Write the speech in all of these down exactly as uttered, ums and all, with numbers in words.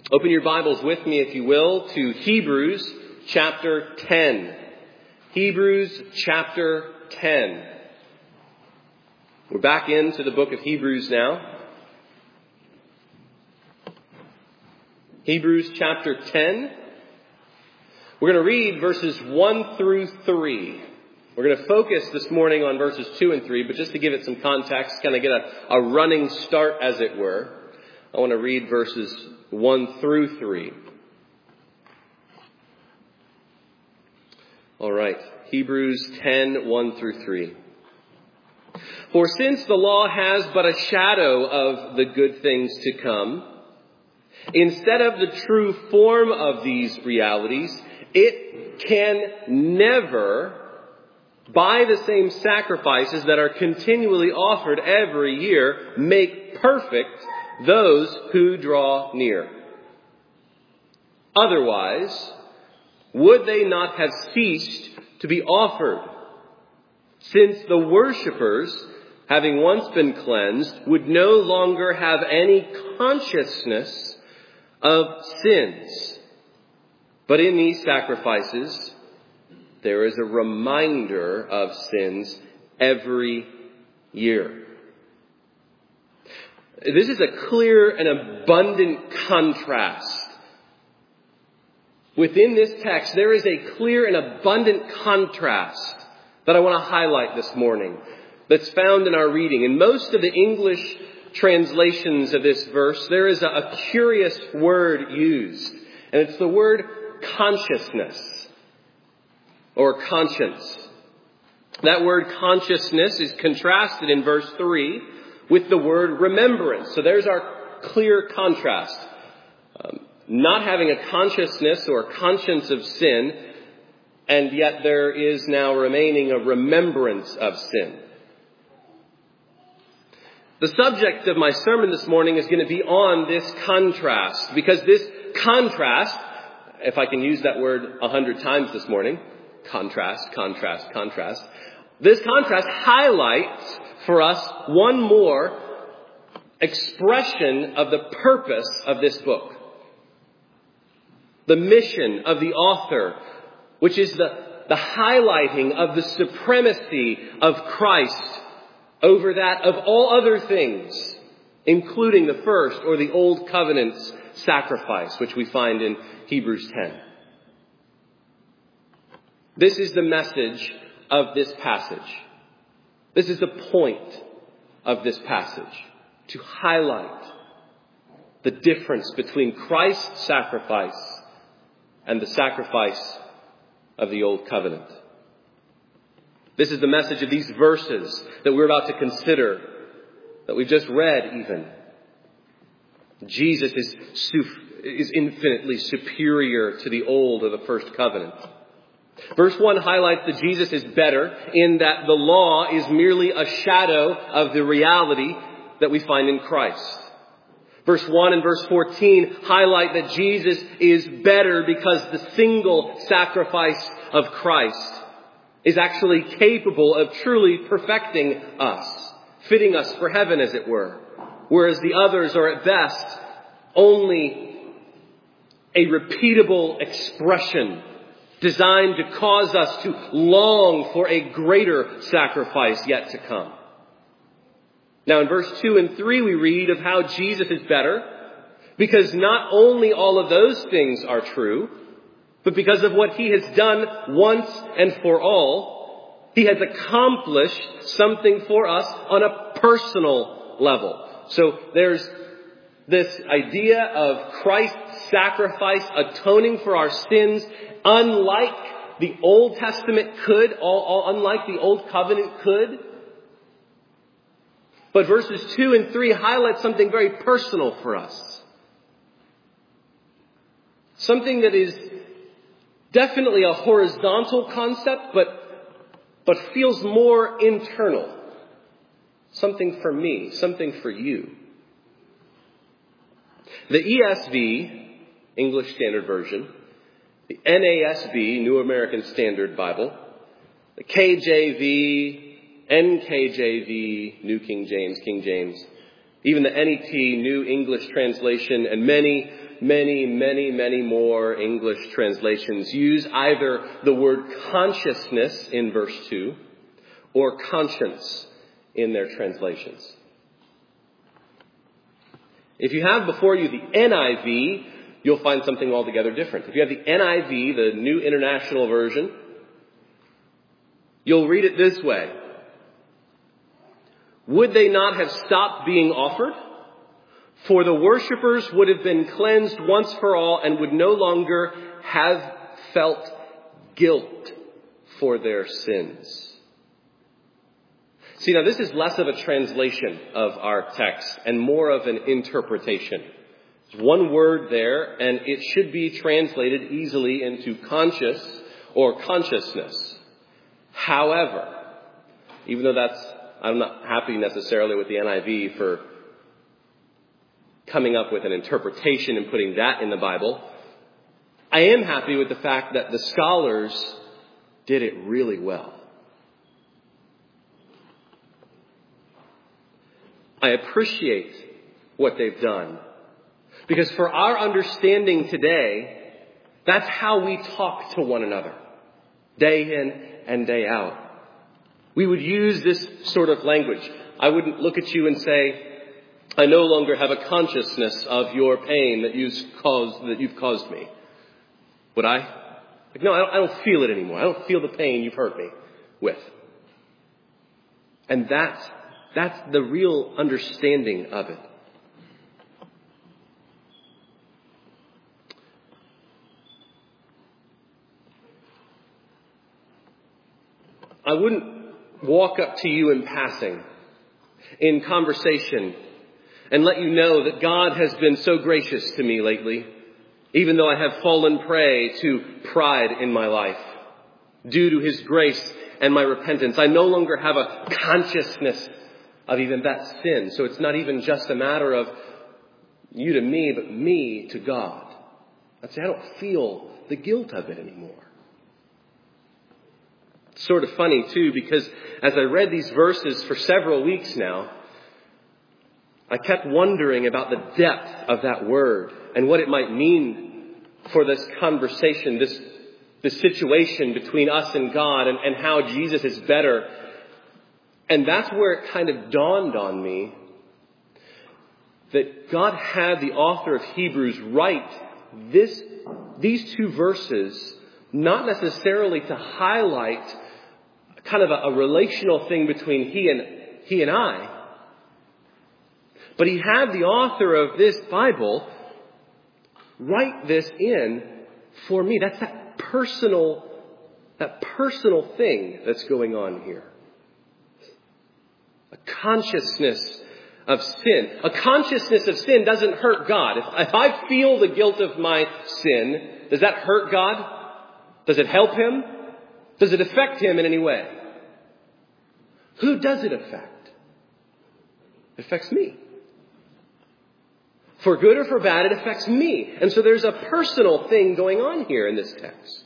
Open your Bibles with me, if you will, to Hebrews chapter ten. Hebrews chapter ten. We're back into the book of Hebrews now. Hebrews chapter ten. We're going to read verses one through three. We're going to focus this morning on verses two and three, but just to give it some context, kind of get a, a running start, as it were, I want to read verses one through three. All right. Hebrews ten, one through three. For since the law has but a shadow of the good things to come, instead of the true form of these realities, it can never, by the same sacrifices that are continually offered every year, make perfect those who draw near. Otherwise, would they not have ceased to be offered, since the worshippers, having once been cleansed, would no longer have any consciousness of sins? But in these sacrifices, there is a reminder of sins every year. This is a clear and abundant contrast. Within this text, there is a clear and abundant contrast that I want to highlight this morning that's found in our reading. In most of the English translations of this verse, there is a, a curious word used, and it's the word consciousness or conscience. That word consciousness is contrasted in verse three with the word remembrance. So there's our clear contrast. Um, not having a consciousness or conscience of sin, and yet there is now remaining a remembrance of sin. The subject of my sermon this morning is going to be on this contrast, because this contrast, if I can use that word a hundred times this morning, contrast, contrast, contrast, this contrast highlights for us one more expression of the purpose of this book. The mission of the author, which is the, the highlighting of the supremacy of Christ over that of all other things, including the first or the old covenant's sacrifice, which we find in Hebrews ten. This is the message of this passage. This is the point of this passage, to highlight the difference between Christ's sacrifice and the sacrifice of the old covenant. This is the message of these verses that we're about to consider, that we've just read even. Jesus is, is infinitely superior to the old or the first covenant. Verse one highlights that Jesus is better in that the law is merely a shadow of the reality that we find in Christ. Verse one and verse fourteen highlight that Jesus is better because the single sacrifice of Christ is actually capable of truly perfecting us, fitting us for heaven, as it were, whereas the others are at best only a repeatable expression designed to cause us to long for a greater sacrifice yet to come. Now in verse two and three we read of how Jesus is better because not only all of those things are true, but because of what he has done once and for all, he has accomplished something for us on a personal level. So there's this idea of Christ's sacrifice atoning for our sins, unlike the Old Testament could, all, all, unlike the Old Covenant could. But verses two and three highlight something very personal for us. Something that is definitely a horizontal concept, but, but feels more internal. Something for me, something for you. The E S V, English Standard Version, the N A S B, New American Standard Bible, the K J V, N K J V, New King James, King James, even the N E T, New English Translation, and many many, many, many more English translations use either the word consciousness in verse two or conscience in their translations. If you have before you the N I V, you'll find something altogether different. If you have the N I V, the New International Version, you'll read it this way. Would they not have stopped being offered? For the worshippers would have been cleansed once for all and would no longer have felt guilt for their sins. See, now this is less of a translation of our text and more of an interpretation. There's one word there, and it should be translated easily into conscious or consciousness. However, even though that's, I'm not happy necessarily with the N I V for coming up with an interpretation and putting that in the Bible, I am happy with the fact that the scholars did it really well. I appreciate what they've done. Because for our understanding today, that's how we talk to one another, day in and day out. We would use this sort of language. I wouldn't look at you and say, I no longer have a consciousness of your pain that you've caused, that you've caused me. Would I? Like, no, I don't, I don't feel it anymore. I don't feel the pain you've hurt me with. And that's, that's the real understanding of it. I wouldn't walk up to you in passing, in conversation, and let you know that God has been so gracious to me lately, even though I have fallen prey to pride in my life. Due to His grace and my repentance, I no longer have a consciousness of even that sin. So it's not even just a matter of you to me, but me to God. I'd say I don't feel the guilt of it anymore. It's sort of funny, too, because as I read these verses for several weeks now, I kept wondering about the depth of that word and what it might mean for this conversation, this, this situation between us and God, and, and how Jesus is better. And that's where it kind of dawned on me that God had the author of Hebrews write this, these two verses not necessarily to highlight kind of a, a relational thing between he and he and I, but he had the author of this Bible write this in for me. That's that personal, that personal thing that's going on here. A consciousness of sin. A consciousness of sin doesn't hurt God. If, if I feel the guilt of my sin, does that hurt God? Does it help Him? Does it affect Him in any way? Who does it affect? It affects me. For good or for bad, it affects me. And so there's a personal thing going on here in this text.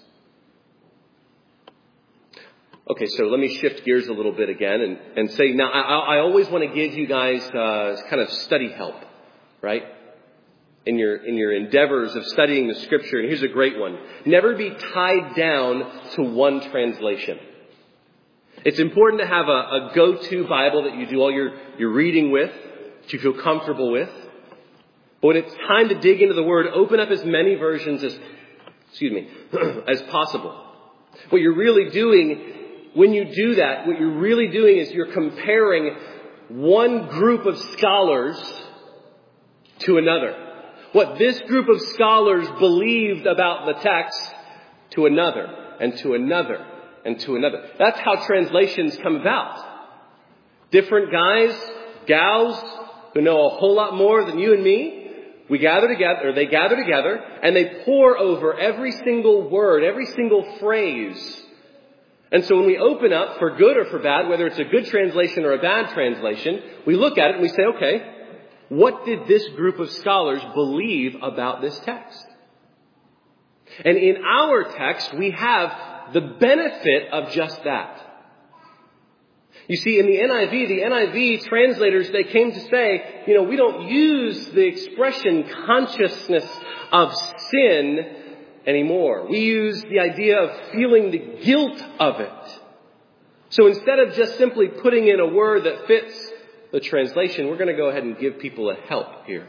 Okay, so let me shift gears a little bit again and, and say, now I, I always want to give you guys uh, kind of study help, right? In your, in your endeavors of studying the Scripture. And here's a great one. Never be tied down to one translation. It's important to have a, a go-to Bible that you do all your, your reading with, that you feel comfortable with. But when it's time to dig into the Word, open up as many versions as, excuse me, as possible. What you're really doing, when you do that, what you're really doing is you're comparing one group of scholars to another. What this group of scholars believed about the text to another, and to another, and to another. That's how translations come about. Different guys, gals, who know a whole lot more than you and me, we gather together, or they gather together, and they pore over every single word, every single phrase. And so when we open up, for good or for bad, whether it's a good translation or a bad translation, we look at it and we say, okay, what did this group of scholars believe about this text? And in our text, we have the benefit of just that. You see, in the N I V, the N I V translators, they came to say, you know, we don't use the expression consciousness of sin anymore. We use the idea of feeling the guilt of it. So instead of just simply putting in a word that fits the translation, we're going to go ahead and give people a help here.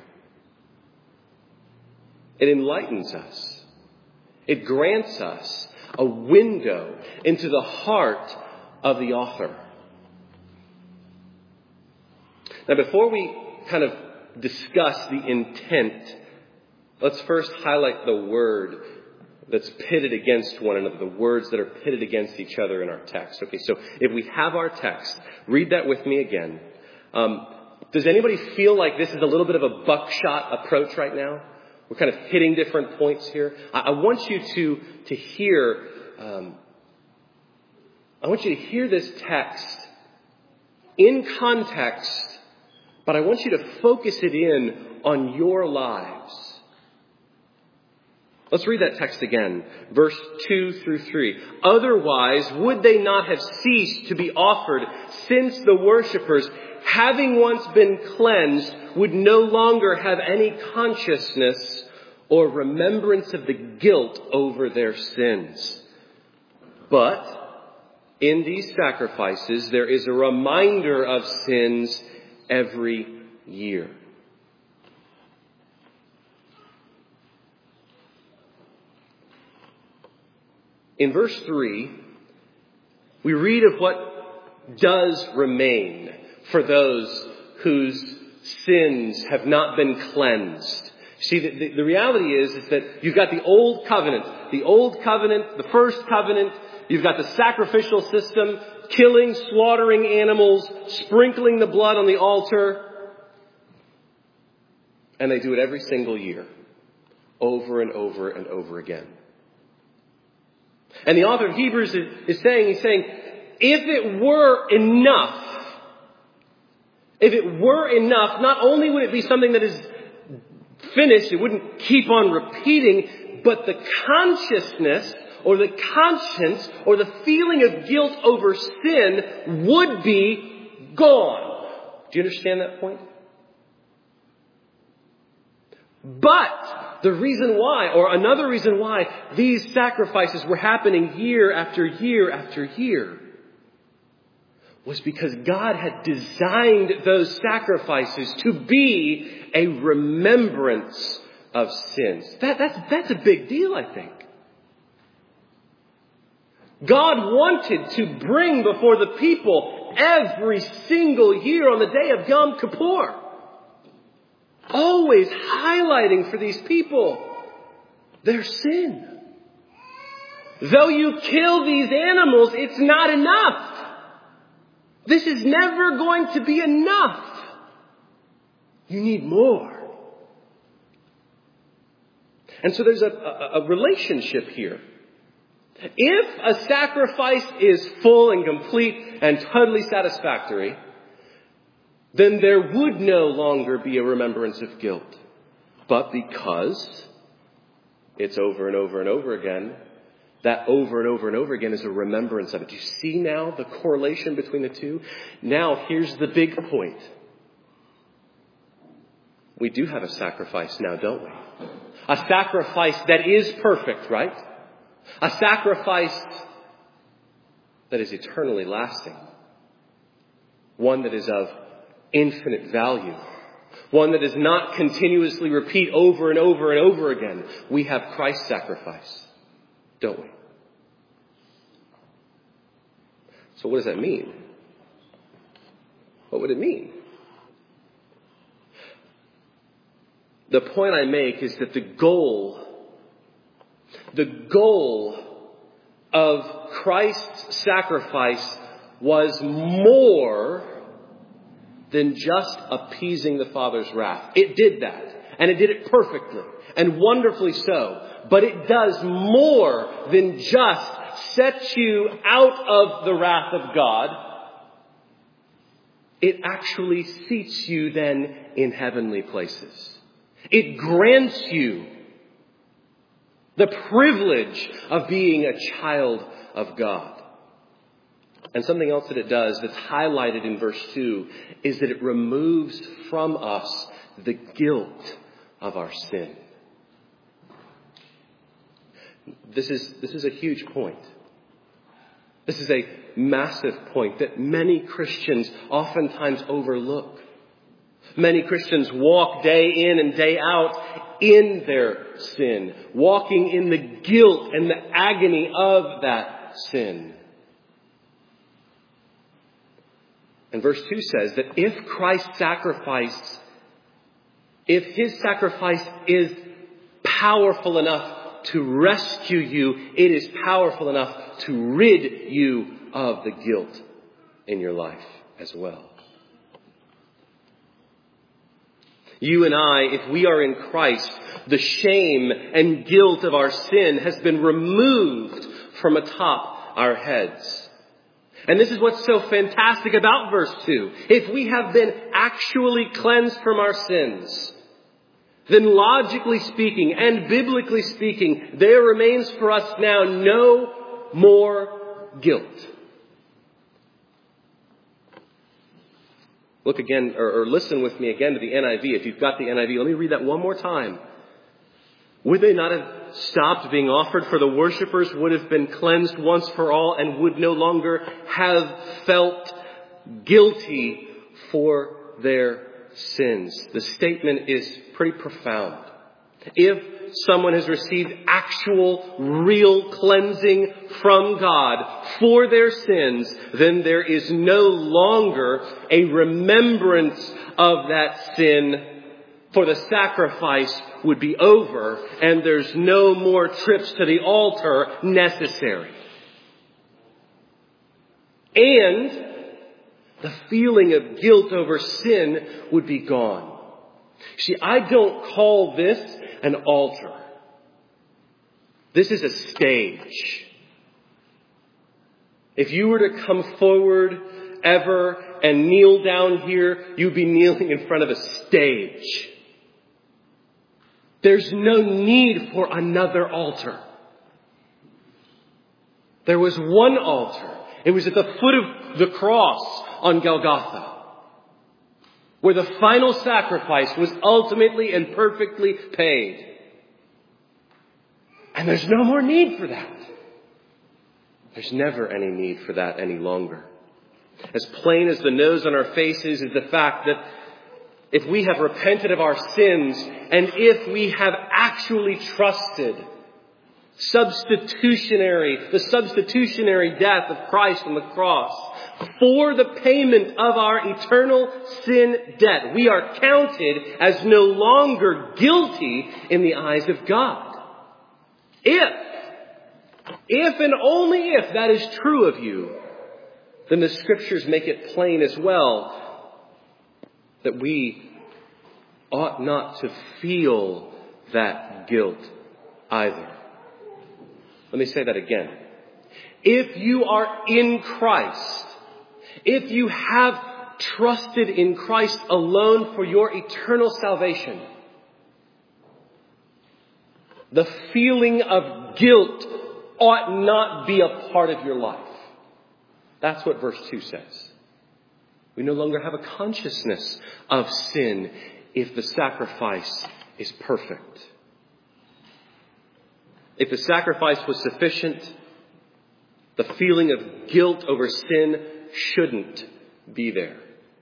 It enlightens us. It grants us a window into the heart of the author. Now, before we kind of discuss the intent, let's first highlight the word that's pitted against one another, the words that are pitted against each other in our text. Okay, so if we have our text, read that with me again. Um, does anybody feel like this is a little bit of a buckshot approach right now? We're kind of hitting different points here. I, I want you to, to hear, um, I want you to hear this text in context, but I want you to focus it in on your lives. Let's read that text again, verse two through three. Otherwise, would they not have ceased to be offered, since the worshippers, having once been cleansed, would no longer have any consciousness or remembrance of the guilt over their sins? But in these sacrifices, there is a reminder of sins every year. In verse three, we read of what does remain for those whose sins have not been cleansed. See, the, the, the reality is, is that you've got the old covenant, the old covenant, the first covenant. You've got the sacrificial system, killing, slaughtering animals, sprinkling the blood on the altar. And they do it every single year, over and over and over again. And the author of Hebrews is, is saying, he's saying, if it were enough, if it were enough, not only would it be something that is finished, it wouldn't keep on repeating, but the consciousness or the conscience or the feeling of guilt over sin would be gone. Do you understand that point? But the reason why, or another reason why, these sacrifices were happening year after year after year was because God had designed those sacrifices to be a remembrance of sins. That, that's, that's a big deal, I think. God wanted to bring before the people every single year on the day of Yom Kippur, always highlighting for these people their sin. Though you kill these animals, it's not enough. This is never going to be enough. You need more. And so there's a, a, a relationship here. If a sacrifice is full and complete and totally satisfactory, then there would no longer be a remembrance of guilt. But because it's over and over and over again, that over and over and over again is a remembrance of it. Do you see now the correlation between the two? Now, here's the big point. We do have a sacrifice now, don't we? A sacrifice that is perfect, right? A sacrifice that is eternally lasting. One that is of infinite value. One that does not continuously repeat over and over and over again. We have Christ's sacrifice, don't we? So what does that mean? What would it mean? The point I make is that the goal, the goal of Christ's sacrifice was more than just appeasing the Father's wrath. It did that. And it did it perfectly and wonderfully so. But it does more than just set you out of the wrath of God. It actually seats you then in heavenly places. It grants you the privilege of being a child of God. And something else that it does that's highlighted in verse two is that it removes from us the guilt of our sin. This is, this is a huge point. This is a massive point that many Christians oftentimes overlook. Many Christians walk day in and day out in their sin, walking in the guilt and the agony of that sin. And verse two says that if Christ's sacrifice, if his sacrifice is powerful enough to rescue you, it is powerful enough to rid you of the guilt in your life as well. You and I, if we are in Christ, the shame and guilt of our sin has been removed from atop our heads. And this is what's so fantastic about verse two. If we have been actually cleansed from our sins, then logically speaking and biblically speaking, there remains for us now no more guilt. Look again, or, or listen with me again to the N I V. If you've got the N I V, let me read that one more time. Would they not have stopped being offered, for the worshippers would have been cleansed once for all and would no longer have felt guilty for their sins? The statement is pretty profound. If someone has received actual, real cleansing from God for their sins, then there is no longer a remembrance of that sin, for the sacrifice would be over and there's no more trips to the altar necessary. And the feeling of guilt over sin would be gone. See, I don't call this an altar. This is a stage. If you were to come forward ever and kneel down here, you'd be kneeling in front of a stage. There's no need for another altar. There was one altar. It was at the foot of the cross on Golgotha, where the final sacrifice was ultimately and perfectly paid. And there's no more need for that. There's never any need for that any longer. As plain as the nose on our faces is the fact that if we have repented of our sins and if we have actually trusted substitutionary, the substitutionary death of Christ on the cross for the payment of our eternal sin debt, we are counted as no longer guilty in the eyes of God. If, if and only if that is true of you, then the Scriptures make it plain as well that we ought not to feel that guilt either. Let me say that again. If you are in Christ, if you have trusted in Christ alone for your eternal salvation, the feeling of guilt ought not be a part of your life. That's what verse two says. We no longer have a consciousness of sin if the sacrifice is perfect. If the sacrifice was sufficient, the feeling of guilt over sin shouldn't be there.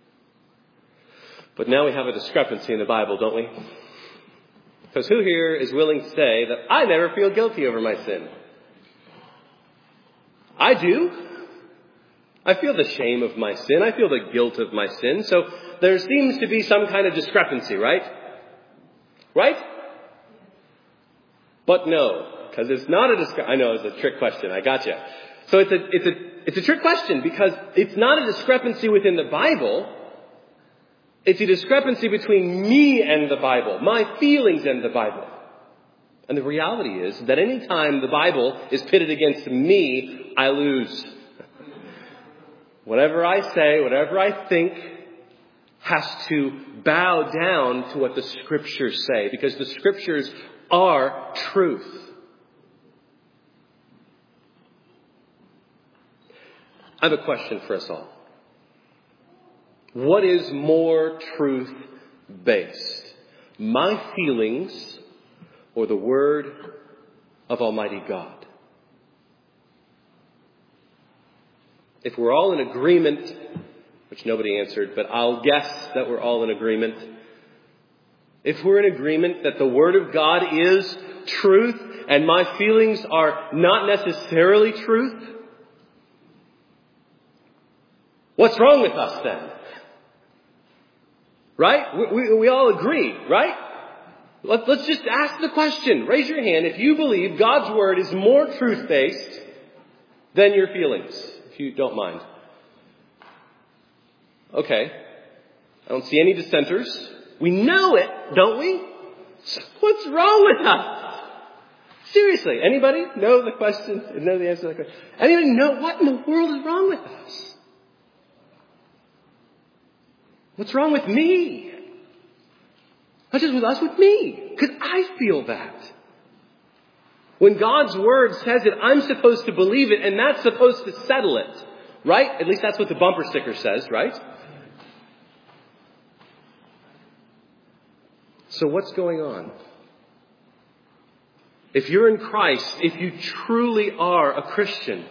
But now we have a discrepancy in the Bible, don't we? Because who here is willing to say that I never feel guilty over my sin? I do. I feel the shame of my sin. I feel the guilt of my sin. So there seems to be some kind of discrepancy, right? Right? But no, because it's not a discrepancy. I know it's a trick question. I gotcha. So it's a, it's a, it's a trick question because it's not a discrepancy within the Bible. It's a discrepancy between me and the Bible, my feelings and the Bible. And the reality is that any time the Bible is pitted against me, I lose. Whatever I say, whatever I think, has to bow down to what the Scriptures say, because the Scriptures are truth. I have a question for us all. What is more truth-based? My feelings or the Word of Almighty God? If we're all in agreement, which nobody answered, but I'll guess that we're all in agreement. If we're in agreement that the Word of God is truth and my feelings are not necessarily truth, what's wrong with us then? Right? We, we, we all agree, right? Let, let's just ask the question. Raise your hand if you believe God's Word is more truth-based than your feelings, if you don't mind. Okay. I don't see any dissenters. We know it, don't we? So what's wrong with us? Seriously, anybody know the question? Know the answer to that question? Anybody know what in the world is wrong with us? What's wrong with me? Not just with us, with me. Because I feel that. When God's Word says it, I'm supposed to believe it, and that's supposed to settle it. Right? At least that's what the bumper sticker says, right? So what's going on? If you're in Christ, if you truly are a Christian,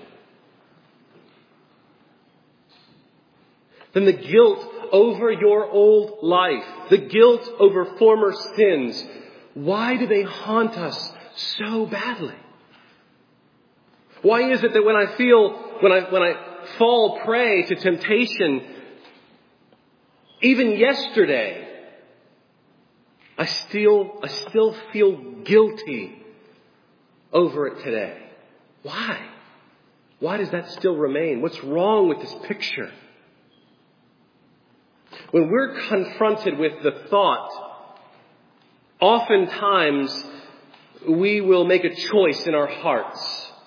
then the guilt over your old life, the guilt over former sins, why do they haunt us so badly? Why is it that when I feel, when I, when I fall prey to temptation, even yesterday, I still, I still feel guilty over it today? Why? Why does that still remain? What's wrong with this picture? When we're confronted with the thought, oftentimes we will make a choice in our hearts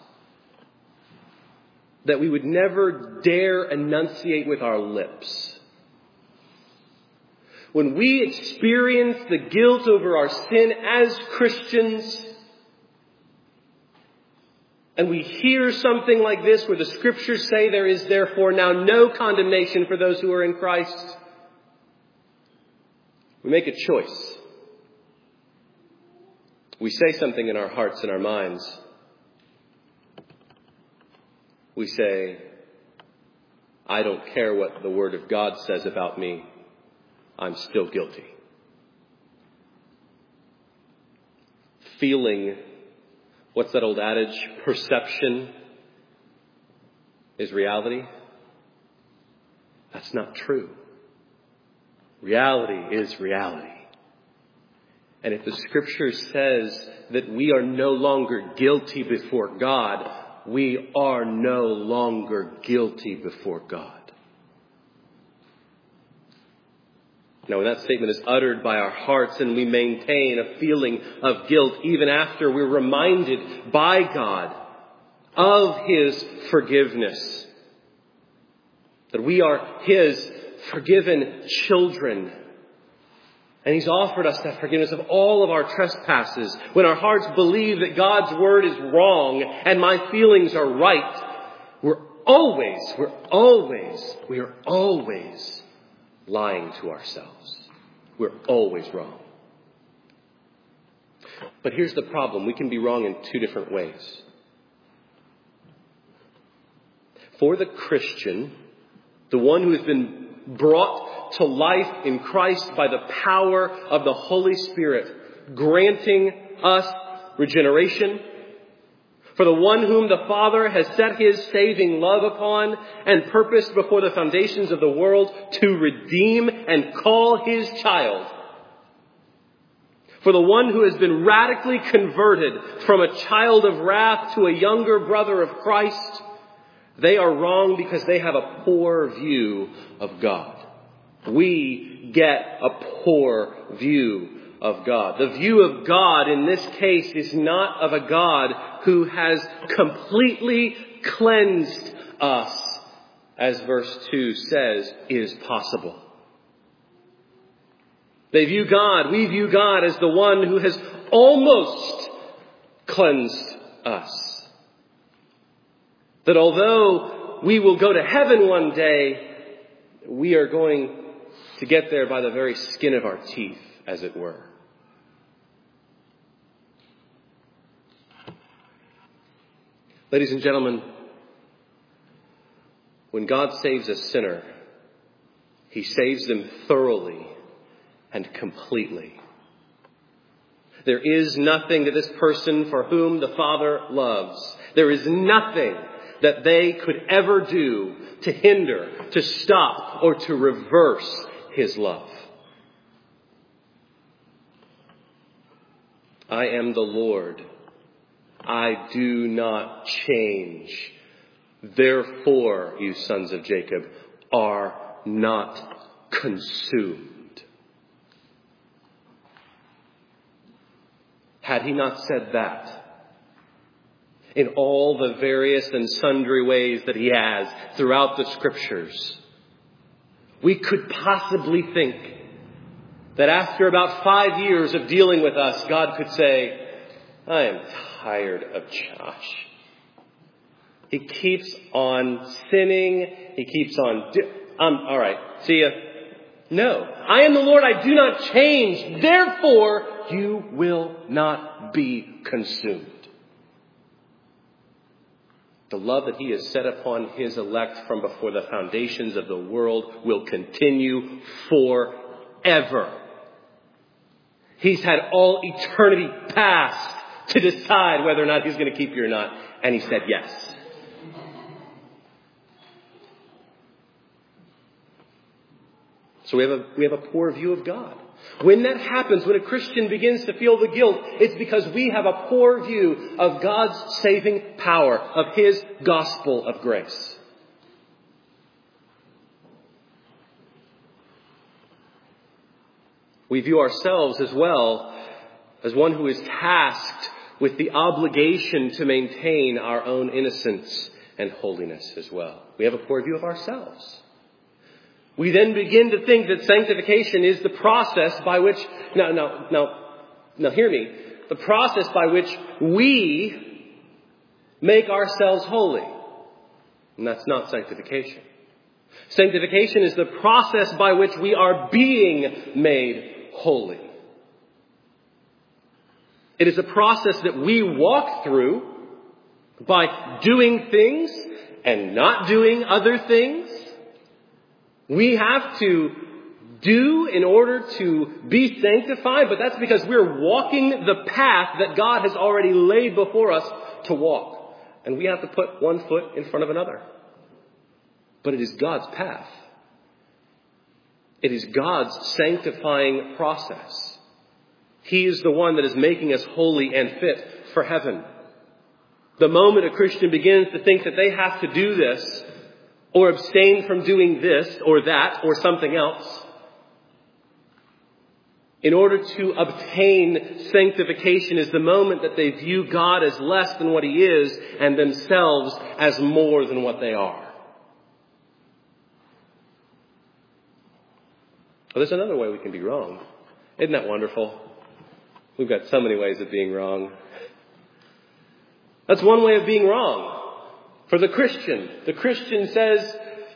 that we would never dare enunciate with our lips. When we experience the guilt over our sin as Christians, and we hear something like this where the Scriptures say there is therefore now no condemnation for those who are in Christ, we make a choice. We say something in our hearts and our minds. We say, I don't care what the Word of God says about me. I'm still guilty. Feeling, what's that old adage? Perception is reality. That's not true. Reality is reality. And if the Scripture says that we are no longer guilty before God, we are no longer guilty before God. Now, when that statement is uttered by our hearts and we maintain a feeling of guilt, even after we're reminded by God of His forgiveness, that we are His forgiven children, and He's offered us that forgiveness of all of our trespasses, when our hearts believe that God's Word is wrong and my feelings are right, we're always, we're always, we are always lying to ourselves. We're always wrong. But here's the problem. We can be wrong in two different ways. For the Christian, the one who has been brought to life in Christ by the power of the Holy Spirit, granting us regeneration, for the one whom the Father has set His saving love upon and purposed before the foundations of the world to redeem and call His child. For the one who has been radically converted from a child of wrath to a younger brother of Christ, they are wrong because they have a poor view of God. We get a poor view of God. The view of God in this case is not of a God who has completely cleansed us, as verse two says is possible. They view God, we view God as the one who has almost cleansed us. That although we will go to heaven one day, we are going to get there by the very skin of our teeth, as it were. Ladies and gentlemen, when God saves a sinner, He saves them thoroughly and completely. There is nothing that this person for whom the Father loves, there is nothing that they could ever do to hinder, to stop, or to reverse His love. I am the Lord. I do not change. Therefore, you sons of Jacob are not consumed. Had He not said that, in all the various and sundry ways that He has throughout the Scriptures, we could possibly think that after about five years of dealing with us, God could say, I am tired of Josh. He keeps on sinning. He keeps on... Do- um, all right, see ya. No, I am the Lord. I do not change. Therefore, you will not be consumed. The love that He has set upon His elect from before the foundations of the world will continue forever. He's had all eternity past to decide whether or not He's going to keep you or not. And He said yes. So we have a, we have a poor view of God. When that happens, when a Christian begins to feel the guilt, it's because we have a poor view of God's saving power, of His gospel of grace. We view ourselves as well as one who is tasked with the obligation to maintain our own innocence and holiness as well. We have a poor view of ourselves. We then begin to think that sanctification is the process by which, no, no, no, no, hear me, the process by which we make ourselves holy. And that's not sanctification. Sanctification is the process by which we are being made holy. It is a process that we walk through by doing things and not doing other things. We have to do in order to be sanctified, but that's because we're walking the path that God has already laid before us to walk. And we have to put one foot in front of another. But it is God's path. It is God's sanctifying process. He is the one that is making us holy and fit for heaven. The moment a Christian begins to think that they have to do this, or abstain from doing this or that or something else, in order to obtain sanctification, is the moment that they view God as less than what He is and themselves as more than what they are. Well, there's another way we can be wrong. Isn't that wonderful? We've got so many ways of being wrong. That's one way of being wrong. For the Christian, the Christian says,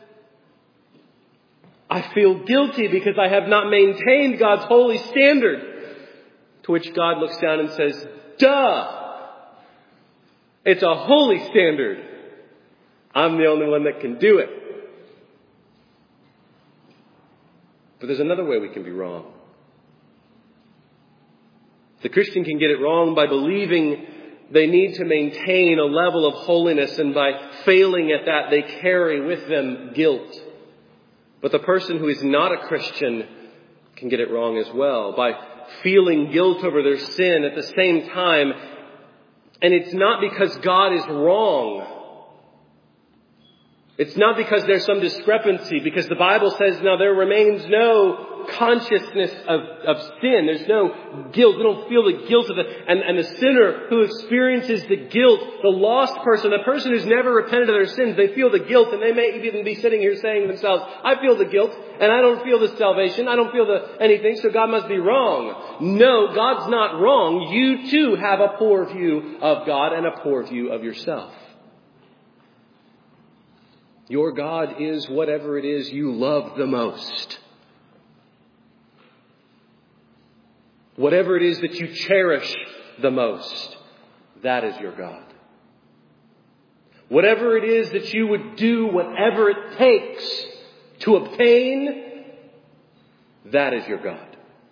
I feel guilty because I have not maintained God's holy standard. To which God looks down and says, duh! It's a holy standard. I'm the only one that can do it. But there's another way we can be wrong. The Christian can get it wrong by believing they need to maintain a level of holiness, and by failing at that, they carry with them guilt. But the person who is not a Christian can get it wrong as well by feeling guilt over their sin at the same time. And it's not because God is wrong. It's not because there's some discrepancy, because the Bible says now there remains no consciousness of, of sin. There's no guilt. We don't feel the guilt of it. And, and the sinner who experiences the guilt, the lost person, the person who's never repented of their sins, they feel the guilt, and they may even be sitting here saying to themselves, I feel the guilt and I don't feel the salvation. I don't feel the anything, so God must be wrong. No, God's not wrong. You too have a poor view of God and a poor view of yourself. Your God is whatever it is you love the most. Whatever it is that you cherish the most, that is your God. Whatever it is that you would do whatever it takes to obtain, that is your God.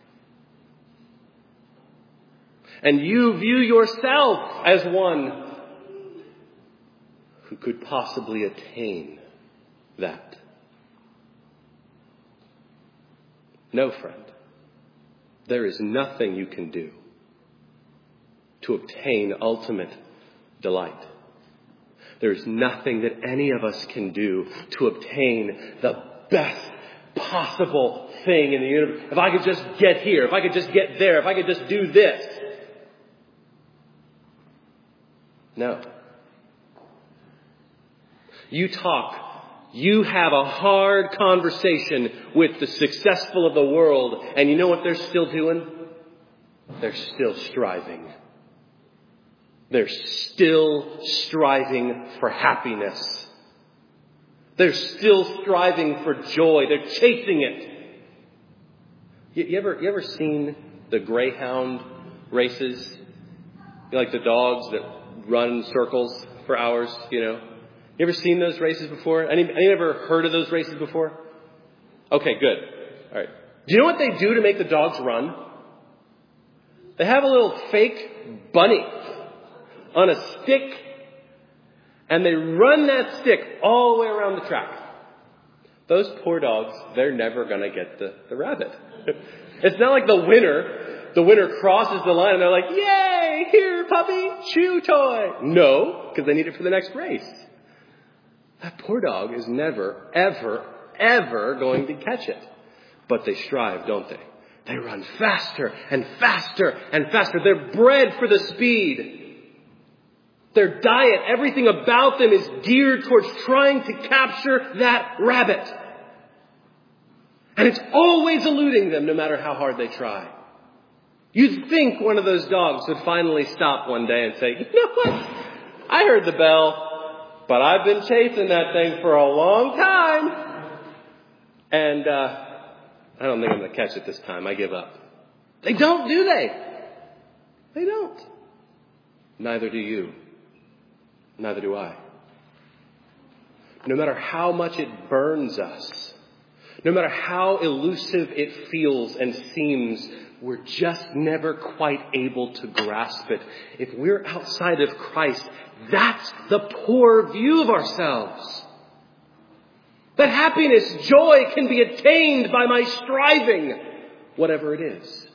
And you view yourself as one who could possibly attain that. No, friend. There is nothing you can do to obtain ultimate delight. There's nothing that any of us can do to obtain the best possible thing in the universe. If I could just get here, if I could just get there, if I could just do this. No. You talk, you have a hard conversation with the successful of the world, and you know what they're still doing? They're still striving. They're still striving for happiness. They're still striving for joy. They're chasing it. You, you ever, you ever seen the greyhound races? You like the dogs that run in circles for hours, you know? You ever seen those races before? Any, any ever heard of those races before? Okay, good. All right. Do you know what they do to make the dogs run? They have a little fake bunny on a stick, and they run that stick all the way around the track. Those poor dogs, they're never going to get the, the rabbit. It's not like the winner, the winner crosses the line and they're like, yay, here, puppy, chew toy. No, because they need it for the next race. That poor dog is never, ever, ever going to catch it. But they strive, don't they? They run faster and faster and faster. They're bred for the speed. Their diet, everything about them is geared towards trying to capture that rabbit. And it's always eluding them no matter how hard they try. You'd think one of those dogs would finally stop one day and say, you know what? I heard the bell. But I've been chasing that thing for a long time. And uh, I don't think I'm going to catch it this time. I give up. They don't, do they? They don't. Neither do you. Neither do I. No matter how much it burns us, no matter how elusive it feels and seems, we're just never quite able to grasp it. If we're outside of Christ, that's the poor view of ourselves. That happiness, joy can be attained by my striving, whatever it is.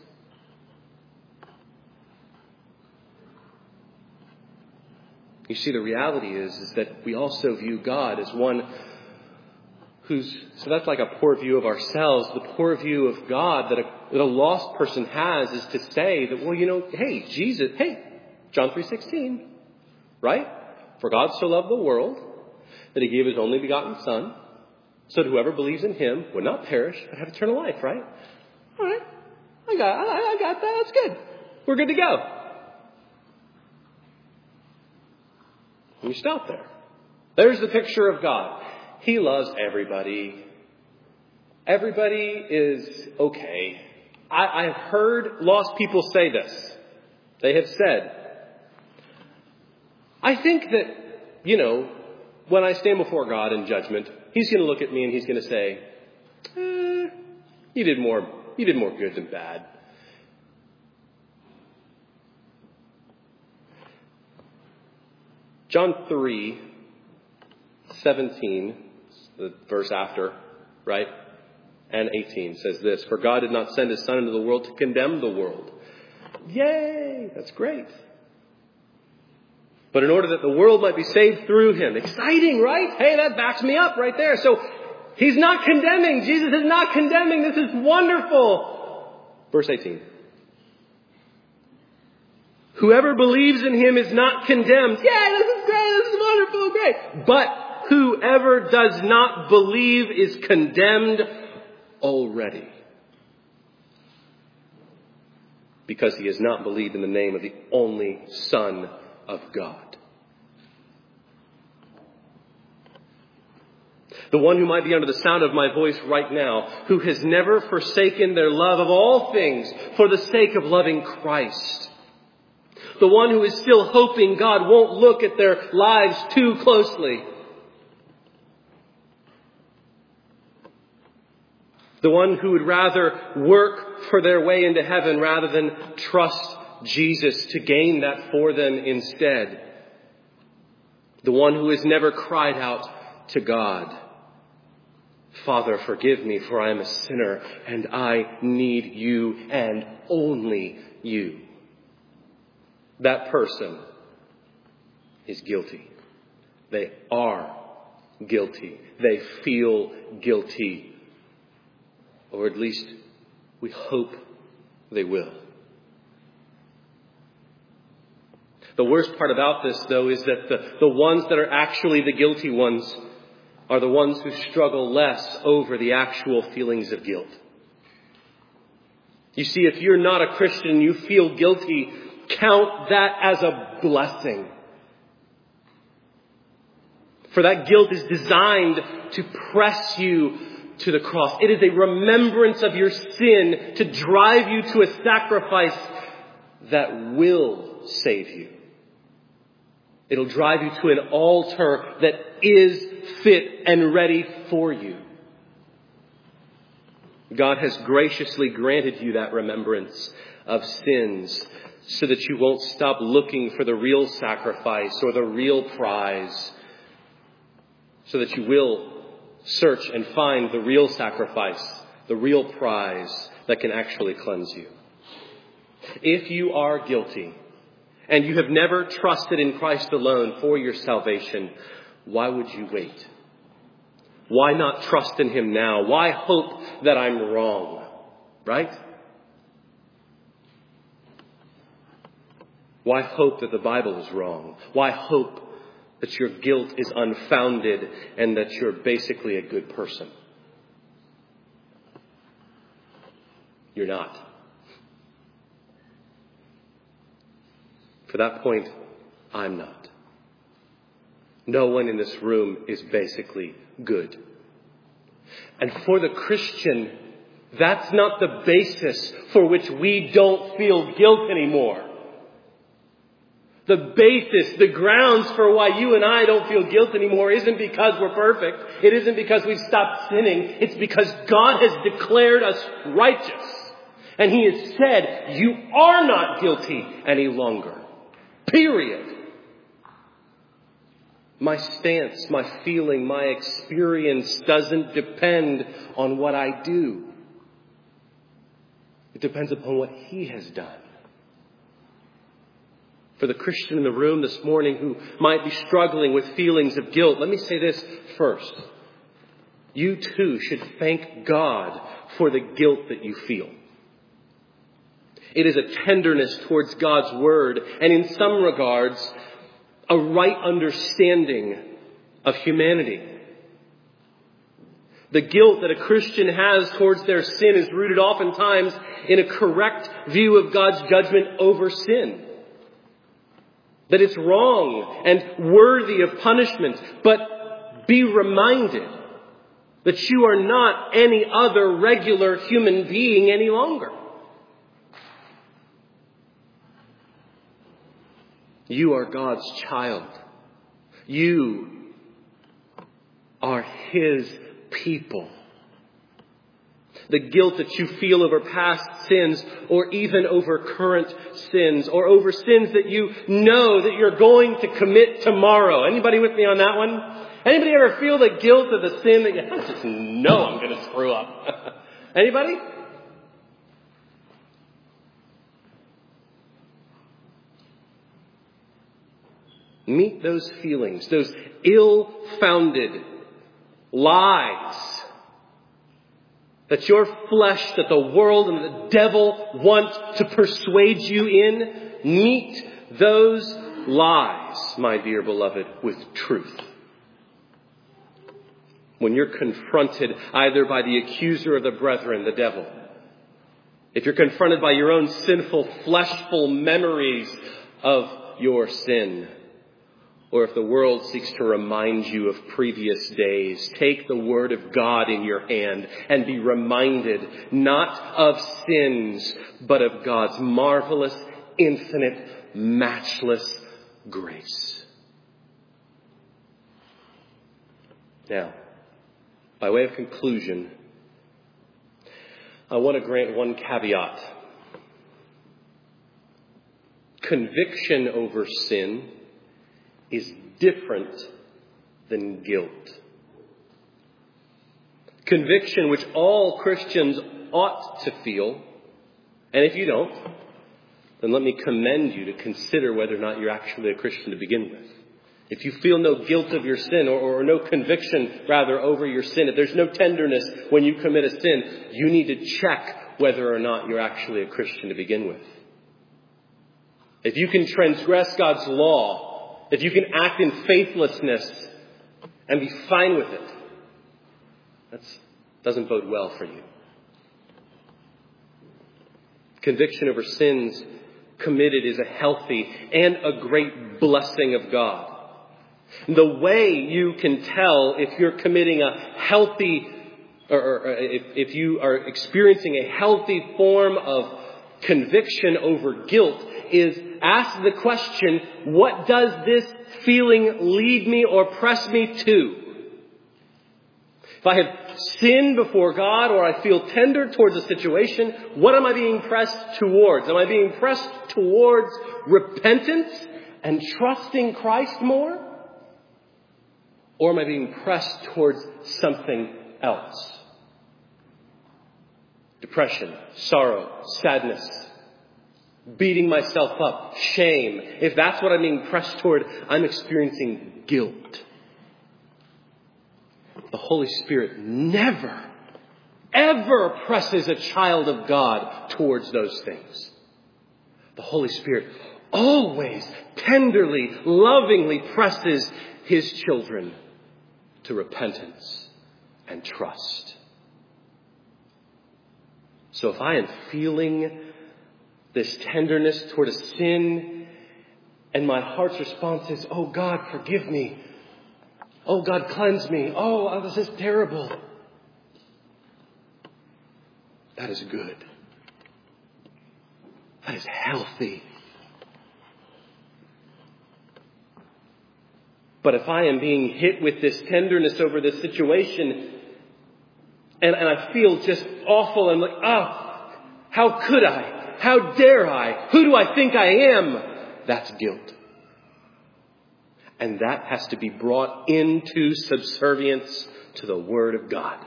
You see, the reality is, is that we also view God as one who's, so that's like a poor view of ourselves. The poor view of God that a, that a lost person has is to say that, well, you know, hey, Jesus, hey, John three sixteen, right? For God so loved the world that he gave his only begotten Son, so that whoever believes in him would not perish, but have eternal life, right? All right. I got, I, I got that. That's good. We're good to go. And you stop there. There's the picture of God. He loves everybody. Everybody is okay. I, I've heard lost people say this. They have said, I think that, you know, when I stand before God in judgment, he's going to look at me and he's going to say, eh, you did more, you did more good than bad. John three seventeen, the verse after, right? And eighteen says this, for God did not send his Son into the world to condemn the world. Yay! That's great. But in order that the world might be saved through him. Exciting, right? Hey, that backs me up right there. So he's not condemning. Jesus is not condemning. This is wonderful. Verse eighteen. Whoever believes in him is not condemned. Yay, this is great. This is wonderful. Great. But whoever does not believe is condemned already. Because he has not believed in the name of the only Son of God. The one who might be under the sound of my voice right now, who has never forsaken their love of all things for the sake of loving Christ. The one who is still hoping God won't look at their lives too closely. The one who would rather work for their way into heaven rather than trust Jesus to gain that for them instead. The one who has never cried out to God, Father, forgive me, for I am a sinner and I need you and only you. That person is guilty. They are guilty. They feel guilty. Or at least we hope they will. The worst part about this, though, is that the, the ones that are actually the guilty ones are the ones who struggle less over the actual feelings of guilt. You see, if you're not a Christian, you feel guilty, count that as a blessing. For that guilt is designed to press you to the cross. It is a remembrance of your sin to drive you to a sacrifice that will save you. It'll drive you to an altar that is fit and ready for you. God has graciously granted you that remembrance of sins so that you won't stop looking for the real sacrifice or the real prize, so that you will search and find the real sacrifice, the real prize that can actually cleanse you. If you are guilty and you have never trusted in Christ alone for your salvation, why would you wait? Why not trust in Him now? Why hope that I'm wrong? Right? Why hope that the Bible is wrong? Why hope that your guilt is unfounded and that you're basically a good person? You're not. For that point, I'm not. No one in this room is basically good. And for the Christian, that's not the basis for which we don't feel guilt anymore. The basis, the grounds for why you and I don't feel guilt anymore isn't because we're perfect. It isn't because we've stopped sinning. It's because God has declared us righteous. And He has said, you are not guilty any longer. Period. My stance, my feeling, my experience doesn't depend on what I do. It depends upon what He has done. For the Christian in the room this morning who might be struggling with feelings of guilt, let me say this first. You too should thank God for the guilt that you feel. It is a tenderness towards God's word, and in some regards, a right understanding of humanity. The guilt that a Christian has towards their sin is rooted oftentimes in a correct view of God's judgment over sin. That it's wrong and worthy of punishment. But be reminded that you are not any other regular human being any longer. You are God's child. You are His people. The guilt that you feel over past sins or even over current sins or over sins that you know that you're going to commit tomorrow. Anybody with me on that one? Anybody ever feel the guilt of the sin that you I just know I'm going to screw up? Anybody? Meet those feelings, those ill-founded lies that your flesh, that the world and the devil want to persuade you in. Meet those lies, my dear beloved, with truth. When you're confronted either by the accuser of the brethren, the devil, if you're confronted by your own sinful, fleshful memories of your sin, or if the world seeks to remind you of previous days, take the Word of God in your hand and be reminded not of sins, but of God's marvelous, infinite, matchless grace. Now, by way of conclusion, I want to grant one caveat. Conviction over sin is different than guilt. Conviction, which all Christians ought to feel, and if you don't, then let me commend you to consider whether or not you're actually a Christian to begin with. If you feel no guilt of your sin, or, or no conviction, rather, over your sin, if there's no tenderness when you commit a sin, you need to check whether or not you're actually a Christian to begin with. If you can transgress God's law, if you can act in faithlessness and be fine with it, that doesn't bode well for you. Conviction over sins committed is a healthy and a great blessing of God. The way you can tell if you're committing a healthy, or, or if, if you are experiencing a healthy form of conviction over guilt, is ask the question, what does this feeling lead me or press me to? If I have sinned before God, or I feel tender towards a situation, what am I being pressed towards? Am I being pressed towards repentance and trusting Christ more? Or am I being pressed towards something else? Depression, sorrow, sadness, beating myself up, shame. If that's what I'm being pressed toward, I'm experiencing guilt. The Holy Spirit never, ever presses a child of God towards those things. The Holy Spirit always tenderly, lovingly presses His children to repentance and trust. So if I am feeling this tenderness toward a sin, and my heart's response is, oh God, forgive me. Oh God, cleanse me. Oh, this is terrible. That is good. That is healthy. But if I am being hit with this tenderness over this situation, and, and I feel just awful, and like, oh, how could I? How dare I? Who do I think I am? That's guilt. And that has to be brought into subservience to the Word of God.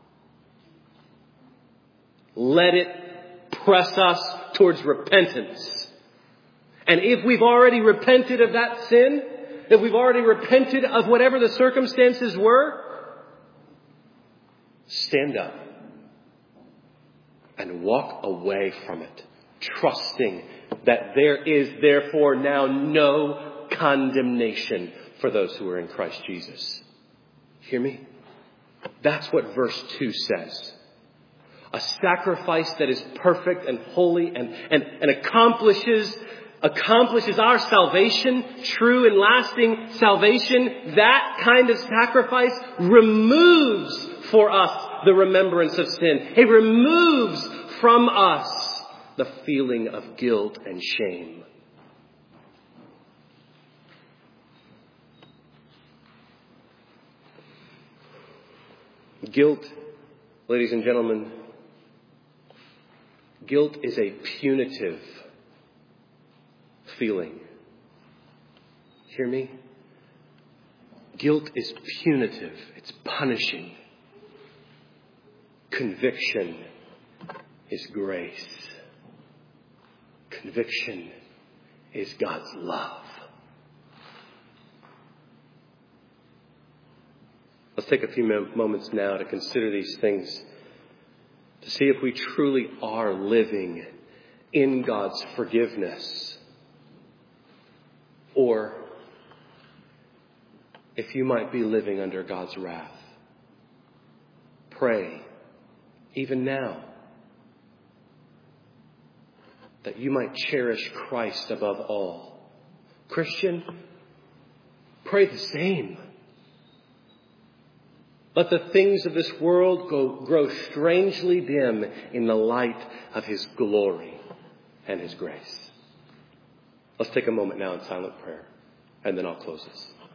Let it press us towards repentance. And if we've already repented of that sin, if we've already repented of whatever the circumstances were, stand up and walk away from it, trusting that there is therefore now no condemnation for those who are in Christ Jesus. Hear me? That's what verse two says. A sacrifice that is perfect and holy and, and, and accomplishes accomplishes our salvation, true and lasting salvation. That kind of sacrifice removes for us the remembrance of sin. It removes from us the feeling of guilt and shame. Guilt, ladies and gentlemen, guilt is a punitive feeling. Hear me? Guilt is punitive. It's punishing. Conviction is grace. Conviction is God's love. Let's take a few moments now to consider these things, to see if we truly are living in God's forgiveness, or if you might be living under God's wrath. Pray, even now, that you might cherish Christ above all. Christian, pray the same. Let the things of this world go, grow strangely dim in the light of His glory and His grace. Let's take a moment now in silent prayer, and then I'll close this.